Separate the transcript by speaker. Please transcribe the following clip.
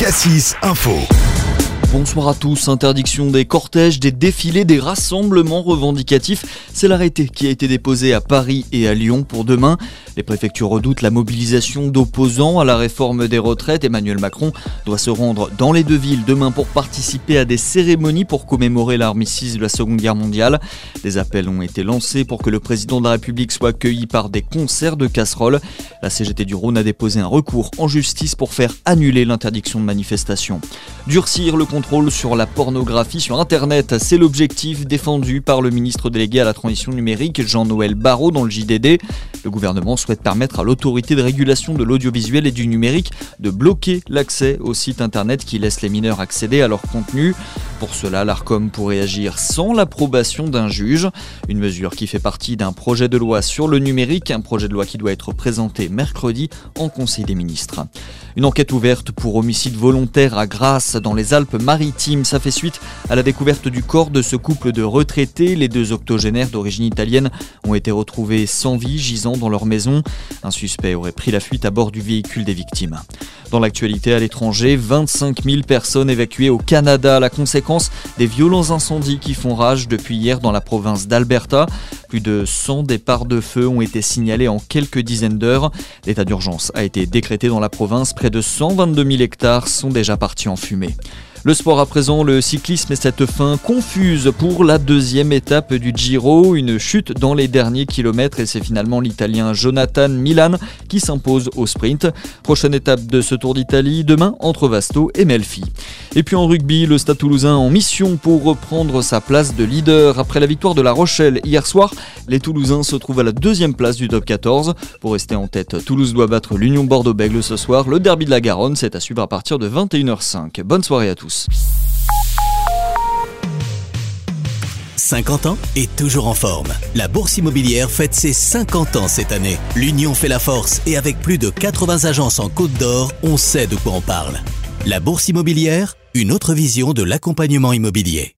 Speaker 1: Cassis Info.
Speaker 2: Bonsoir à tous. Interdiction des cortèges, des défilés, des rassemblements revendicatifs. C'est l'arrêté qui a été déposé à Paris et à Lyon pour demain. Les préfectures redoutent la mobilisation d'opposants à la réforme des retraites. Emmanuel Macron doit se rendre dans les deux villes demain pour participer à des cérémonies pour commémorer l'armistice de la Seconde Guerre mondiale. Des appels ont été lancés pour que le président de la République soit accueilli par des concerts de casseroles. La CGT du Rhône a déposé un recours en justice pour faire annuler l'interdiction de manifestation. Durcir le contrôle sur la pornographie sur Internet, c'est l'objectif défendu par le ministre délégué à la transition numérique, Jean-Noël Barrot, dans le JDD. Le gouvernement souhaite permettre à l'autorité de régulation de l'audiovisuel et du numérique de bloquer l'accès aux sites Internet qui laissent les mineurs accéder à leur contenu. Pour cela, l'Arcom pourrait agir sans l'approbation d'un juge. Une mesure qui fait partie d'un projet de loi sur le numérique, un projet de loi qui doit être présenté mercredi en Conseil des ministres. Une enquête ouverte pour homicide volontaire à Grasse, dans les Alpes-Maritimes. Ça fait suite à la découverte du corps de ce couple de retraités. Les deux octogénaires d'origine italienne ont été retrouvés sans vie, gisant dans leur maison. Un suspect aurait pris la fuite à bord du véhicule des victimes. Dans l'actualité à l'étranger, 25 000 personnes évacuées au Canada. La conséquence des violents incendies qui font rage depuis hier dans la province d'Alberta. Plus de 100 départs de feu ont été signalés en quelques dizaines d'heures. L'état d'urgence a été décrété dans la province. Près de 122 000 hectares sont déjà partis en fumée. Le sport à présent, le cyclisme et cette fin confuse pour la deuxième étape du Giro. Une chute dans les derniers kilomètres et c'est finalement l'Italien Jonathan Milan qui s'impose au sprint. Prochaine étape de ce Tour d'Italie, demain entre Vasto et Melfi. Et puis en rugby, le Stade Toulousain en mission pour reprendre sa place de leader. Après la victoire de La Rochelle hier soir, les Toulousains se trouvent à la deuxième place du top 14. Pour rester en tête, Toulouse doit battre l'Union Bordeaux-Bègles ce soir. Le derby de la Garonne, c'est à suivre à partir de 21h05. Bonne soirée à tous.
Speaker 3: 50 ans et toujours en forme. La Bourse Immobilière fête ses 50 ans cette année. L'union fait la force et avec plus de 80 agences en Côte d'Or, on sait de quoi on parle. La Bourse Immobilière, une autre vision de l'accompagnement immobilier.